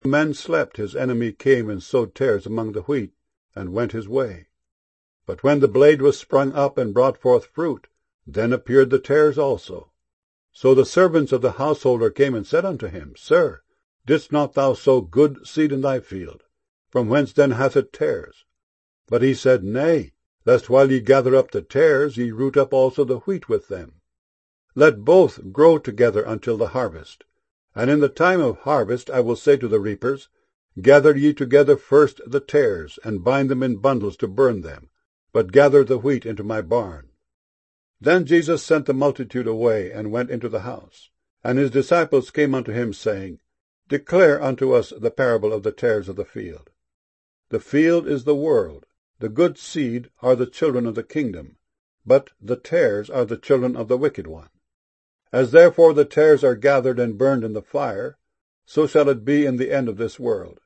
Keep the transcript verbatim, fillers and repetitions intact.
men slept, his enemy came and sowed tares among the wheat, and went his way. But when the blade was sprung up and brought forth fruit, then appeared the tares also. So the servants of the householder came and said unto him, Sir, didst not thou sow good seed in thy field? From whence then hath it tares? But he said, Nay, lest while ye gather up the tares, ye root up also the wheat with them. Let both grow together until the harvest. And in the time of harvest I will say to the reapers, Gather ye together first the tares, and bind them in bundles to burn them, but gather the wheat into my barn. Then Jesus sent the multitude away, and went into the house. And his disciples came unto him, saying, Declare unto us the parable of the tares of the field. The field is the world. The good seed are the children of the kingdom, but the tares are the children of the wicked one. As therefore the tares are gathered and burned in the fire, so shall it be in the end of this world.